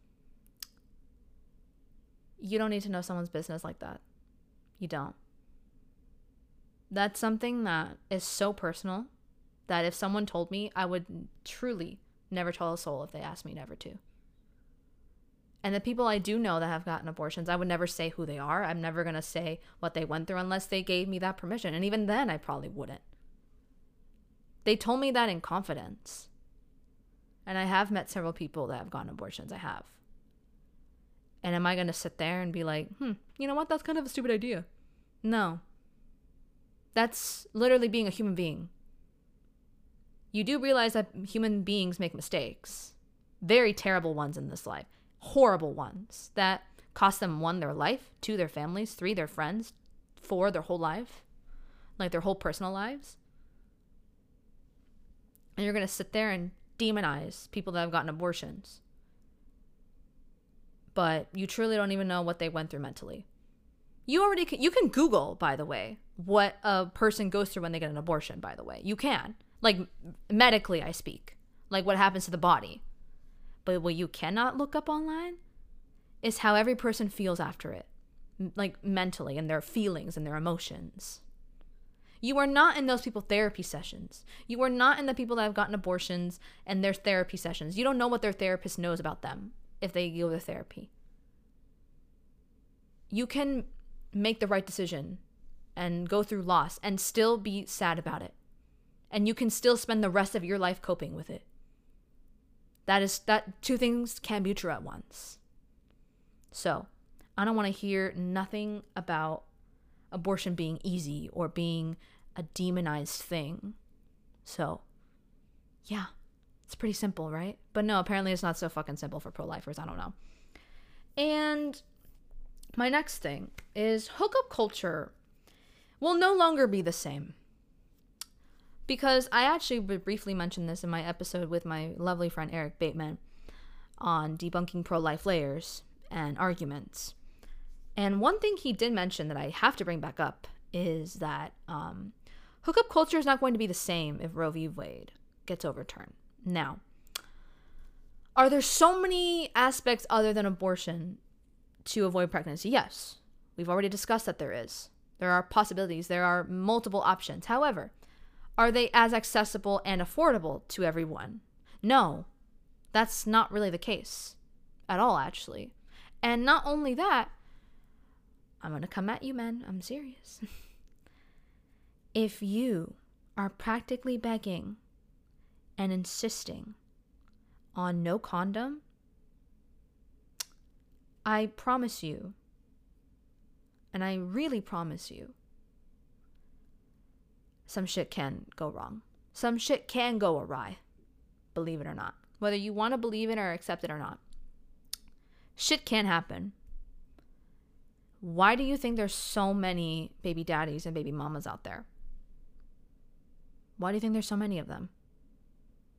You don't need to know someone's business like that. You don't. That's something that is so personal that if someone told me, I would truly never tell a soul if they asked me never to. And the people I do know that have gotten abortions, I would never say who they are. I'm never going to say what they went through unless they gave me that permission. And even then, I probably wouldn't. They told me that in confidence. And I have met several people that have gotten abortions. I have. And am I going to sit there and be like, hmm, you know what? That's kind of a stupid idea. No. That's literally being a human being. You do realize that human beings make mistakes. Very terrible ones in this life. Horrible ones that cost them, one, their life, two, their families, three, their friends, four, their whole life, like their whole personal lives. And you're going to sit there and demonize people that have gotten abortions. But you truly don't even know what they went through mentally. You already can, you can Google, by the way, what a person goes through when they get an abortion, by the way. You can. Like, medically, I speak. Like, what happens to the body. But what you cannot look up online is how every person feels after it. Like, mentally, and their feelings and their emotions. You are not in those people therapy sessions. You are not in the people that have gotten abortions and their therapy sessions. You don't know what their therapist knows about them if they go to therapy. You can make the right decision and go through loss and still be sad about it. And you can still spend the rest of your life coping with it. That is, that two things can be true at once. So, I don't want to hear nothing about abortion being easy or being a demonized thing. So, yeah, it's pretty simple, right? But no, apparently it's not so fucking simple for pro-lifers. I don't know. And my next thing is hookup culture will no longer be the same. Because I actually briefly mentioned this in my episode with my lovely friend Eric Bateman on debunking pro-life layers and arguments. And one thing he did mention that I have to bring back up is that um, hookup culture is not going to be the same if Roe v. Wade gets overturned. Now, are there so many aspects other than abortion to avoid pregnancy? Yes. We've already discussed that there is. There are possibilities. There are multiple options. However, are they as accessible and affordable to everyone? No, that's not really the case at all, actually. And not only that, I'm going to come at you, men. I'm serious. If you are practically begging and insisting on no condom, I promise you, and I really promise you, some shit can go wrong. Some shit can go awry. Believe it or not. Whether you want to believe it or accept it or not. Shit can happen. Why do you think there's so many baby daddies and baby mamas out there? Why do you think there's so many of them?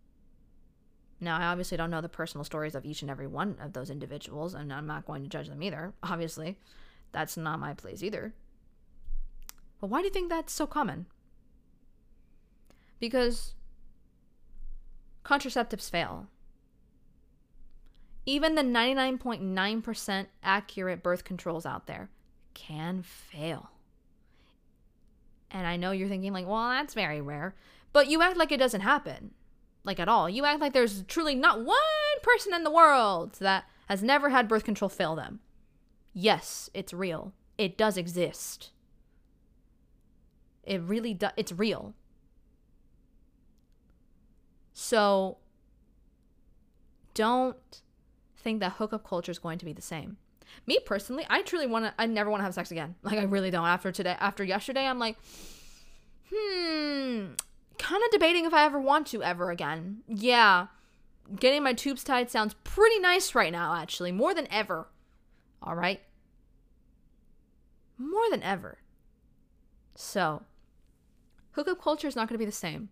Now, I obviously don't know the personal stories of each and every one of those individuals, and I'm not going to judge them either. Obviously, that's not my place either. But why do you think that's so common? Because contraceptives fail. Even the ninety-nine point nine percent accurate birth controls out there can fail. And I know you're thinking like, well, that's very rare. But you act like it doesn't happen. Like at all. You act like there's truly not one person in the world that has never had birth control fail them. Yes, it's real. It does exist. It really does. It's real. So don't think that hookup culture is going to be the same. Me personally, I truly want to, I never want to have sex again. Like, I really don't. After today, after yesterday, I'm like, hmm, kind of debating if I ever want to ever again. Yeah. Getting my tubes tied sounds pretty nice right now, actually. More than ever. All right. More than ever. So, hookup culture is not going to be the same.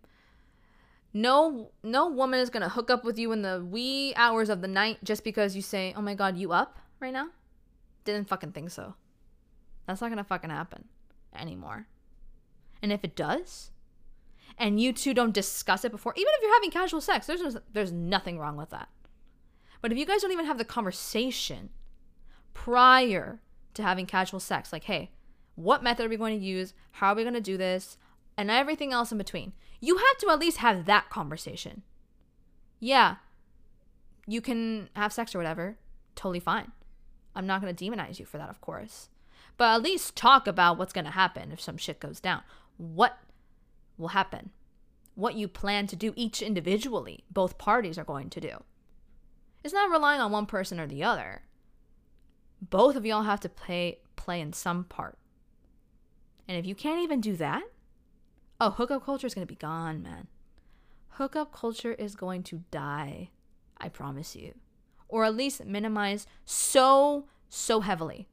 No, no woman is going to hook up with you in the wee hours of the night just because you say, oh my God, you up right now? Didn't fucking think so. That's not going to fucking happen anymore. And if it does, and you two don't discuss it before, even if you're having casual sex, there's, no, there's nothing wrong with that. But if you guys don't even have the conversation prior to having casual sex, like, hey, what method are we going to use? How are we going to do this? And everything else in between. You have to at least have that conversation. Yeah, you can have sex or whatever. Totally fine. I'm not going to demonize you for that, of course. But at least talk about what's going to happen if some shit goes down. What will happen? What you plan to do each individually, both parties are going to do. It's not relying on one person or the other. Both of y'all have to play, play in some part. And if you can't even do that, oh, hookup culture is going to be gone, man. Hookup culture is going to die. I promise you. Or at least minimize so, so heavily.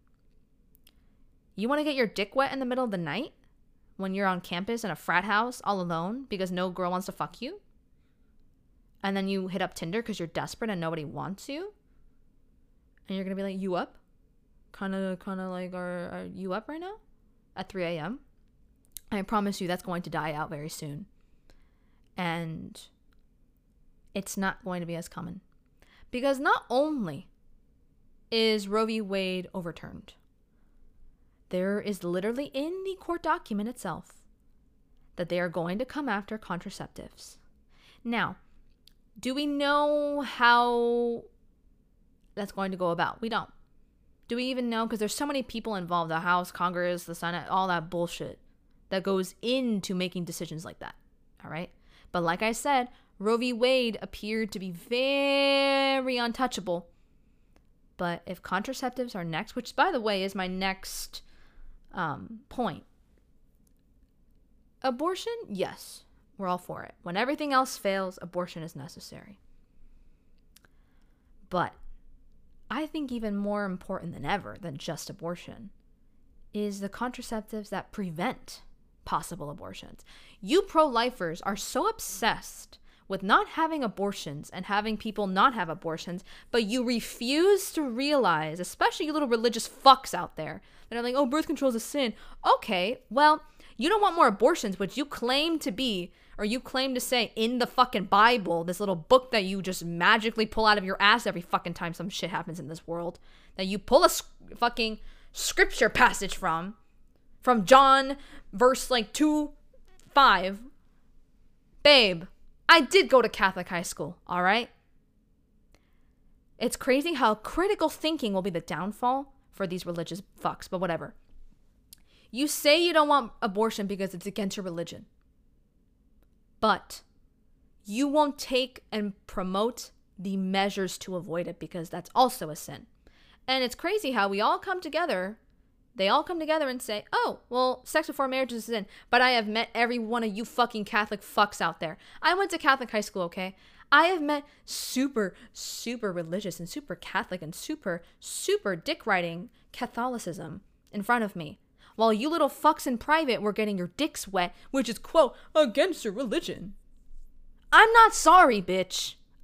You want to get your dick wet in the middle of the night? When you're on campus in a frat house all alone because no girl wants to fuck you? And then you hit up Tinder because you're desperate and nobody wants you? And you're going to be like, you up? Kind of, kind of like, are, are you up right now? At three a.m.? I promise you that's going to die out very soon. And it's not going to be as common. Because not only is Roe v. Wade overturned, there is literally in the court document itself that they are going to come after contraceptives. Now, do we know how that's going to go about? We don't. Do we even know? Because there's so many people involved, the House, Congress, the Senate, all that bullshit that goes into making decisions like that. All right? But like I said, Roe v. Wade appeared to be very untouchable. But if contraceptives are next, which by the way is my next um, point. Abortion, yes, we're all for it. When everything else fails, abortion is necessary. But I think even more important than ever than just abortion is the contraceptives that prevent possible abortions. You pro-lifers are so obsessed with not having abortions and having people not have abortions, but you refuse to realize, especially you little religious fucks out there that are like, oh, birth control is a sin. Okay, well, you don't want more abortions, which you claim to be, or you claim to say in the fucking Bible, this little book that you just magically pull out of your ass every fucking time some shit happens in this world, that you pull a fucking scripture passage from, from John verse like two, five. Babe, I did go to Catholic high school, all right? It's crazy how critical thinking will be the downfall for these religious fucks, but whatever. You say you don't want abortion because it's against your religion. But you won't take and promote the measures to avoid it because that's also a sin. And it's crazy how we all come together. They all come together and say, oh, well, sex before marriage is a sin. But I have met every one of you fucking Catholic fucks out there. I went to Catholic high school, okay? I have met super, super religious and super Catholic and super, super dick-riding Catholicism in front of me. While you little fucks in private were getting your dicks wet, which is, quote, against your religion. I'm not sorry, bitch.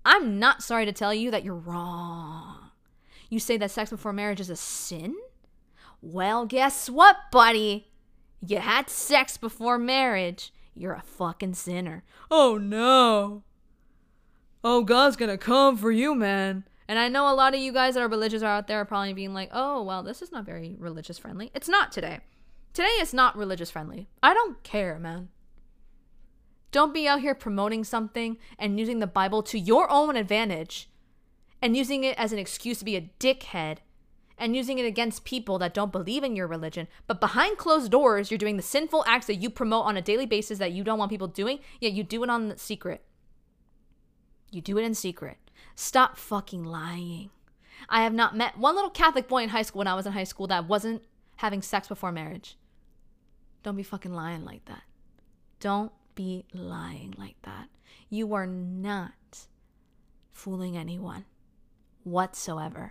I'm not sorry to tell you that you're wrong. You say that sex before marriage is a sin? Well, guess what, buddy? You had sex before marriage. You're a fucking sinner. Oh, no. Oh, God's gonna come for you, man. And I know a lot of you guys that are religious are out there are probably being like, oh, well, this is not very religious friendly. It's not today. Today is not religious friendly. I don't care, man. Don't be out here promoting something and using the Bible to your own advantage and using it as an excuse to be a dickhead and using it against people that don't believe in your religion. But behind closed doors, you're doing the sinful acts that you promote on a daily basis that you don't want people doing, yet you do it on the secret. You do it in secret. Stop fucking lying. I have not met one little Catholic boy in high school when I was in high school that wasn't having sex before marriage. Don't be fucking lying like that. Don't be lying like that. You are not fooling anyone whatsoever.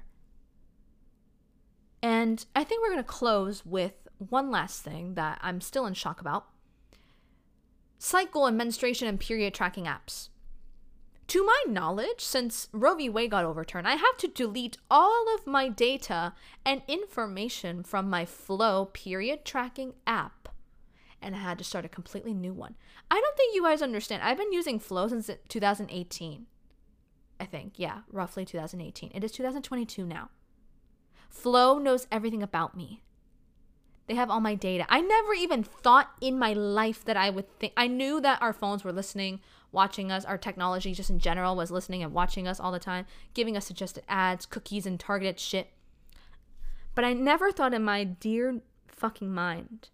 And I think we're going to close with one last thing that I'm still in shock about. Cycle and menstruation and period tracking apps. To my knowledge, since Roe v. Wade got overturned, I have to delete all of my data and information from my Flow period tracking app. And I had to start a completely new one. I don't think you guys understand. I've been using Flow since two thousand eighteen. I think, yeah, roughly two thousand eighteen. It is two thousand twenty-two now. Flow knows everything about me. They have all my data. I never even thought in my life that I would think. I knew that our phones were listening, watching us. Our technology just in general was listening and watching us all the time, giving us suggested ads, cookies, and targeted shit. But I never thought in my dear fucking mind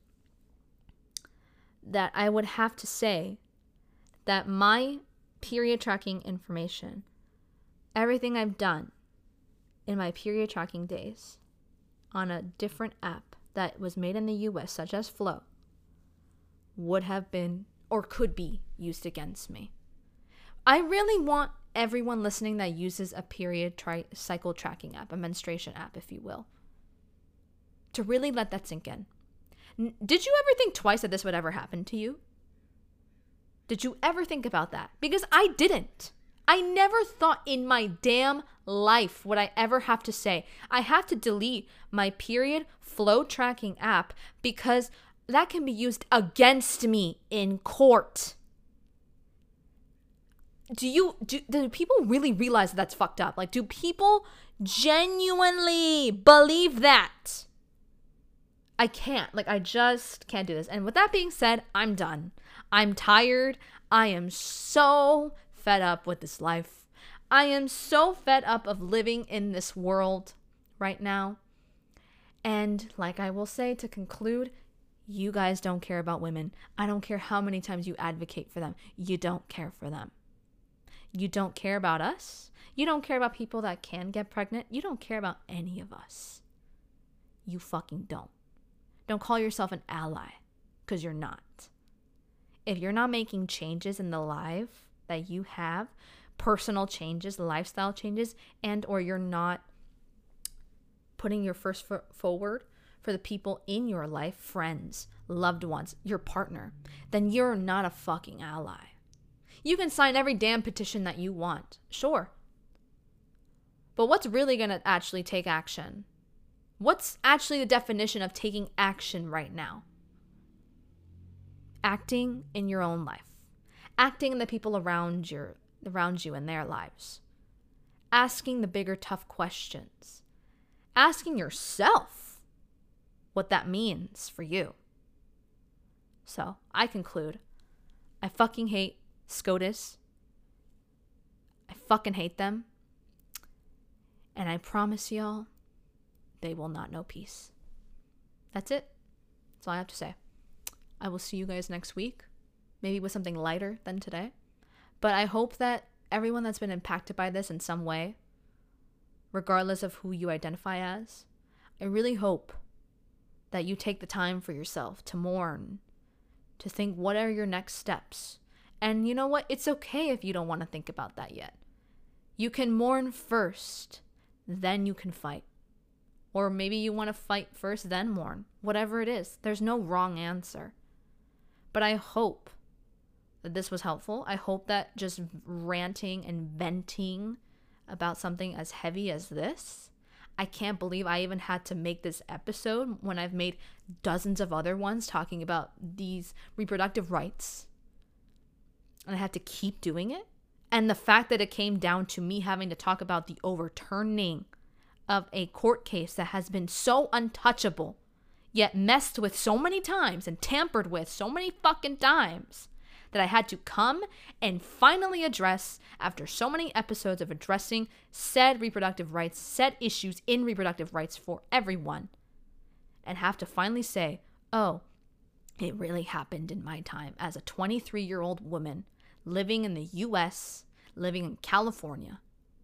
that I would have to say that my period tracking information, everything I've done in my period tracking days on a different app that was made in the U S, such as Flow, would have been or could be used against me. I really want everyone listening that uses a period tri- cycle tracking app, a menstruation app, if you will, to really let that sink in. N- Did you ever think twice that this would ever happen to you? Did you ever think about that? Because I didn't. I never thought in my damn life would I ever have to say, I have to delete my period flow tracking app because that can be used against me in court. Do you, do, do people really realize that that's fucked up? Like, do people genuinely believe that? I can't. Like, I just can't do this. And with that being said, I'm done. I'm tired. I am so fed up with this life. I am so fed up of living in this world right now. And like I will say to conclude, you guys don't care about women. I don't care how many times you advocate for them. You don't care for them. You don't care about us. You don't care about people that can get pregnant. You don't care about any of us. You fucking don't. Don't call yourself an ally, because you're not. If you're not making changes in the life that you have, personal changes, lifestyle changes, and or you're not putting your first foot forward for the people in your life, friends, loved ones, your partner, then you're not a fucking ally. You can sign every damn petition that you want, sure. But what's really going to actually take action? What's actually the definition of taking action right now? Acting in your own life. Acting in the people around your around you in their lives. Asking the bigger tough questions. Asking yourself what that means for you. So, I conclude. I fucking hate SCOTUS. I fucking hate them. And I promise y'all, they will not know peace. That's it. That's all I have to say. I will see you guys next week. Maybe with something lighter than today. But I hope that everyone that's been impacted by this in some way, regardless of who you identify as, I really hope that you take the time for yourself to mourn, to think what are your next steps. And you know what? It's okay if you don't want to think about that yet. You can mourn first, then you can fight. Or maybe you want to fight first, then mourn. Whatever it is, there's no wrong answer. But I hope that this was helpful. I hope that just ranting and venting about something as heavy as this, I can't believe I even had to make this episode when I've made dozens of other ones talking about these reproductive rights. And I had to keep doing it. And the fact that it came down to me having to talk about the overturning of a court case that has been so untouchable, yet messed with so many times and tampered with so many fucking times, that I had to come and finally address after so many episodes of addressing said reproductive rights, said issues in reproductive rights for everyone, and have to finally say, oh, it really happened in my time as a twenty-three-year-old woman living in the U S, living in California.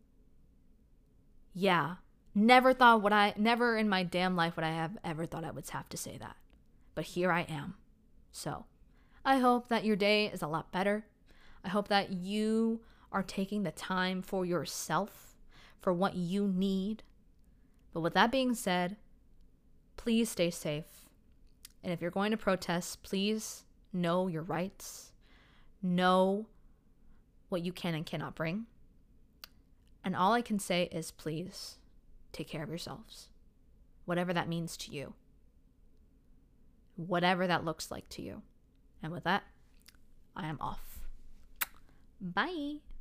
Yeah, never thought what I, never in my damn life would I have ever thought I would have to say that. But here I am. So, I hope that your day is a lot better. I hope that you are taking the time for yourself, for what you need. But with that being said, please stay safe. And if you're going to protest, please know your rights. Know what you can and cannot bring. And all I can say is please take care of yourselves. Whatever that means to you. Whatever that looks like to you. And with that, I am off. Bye.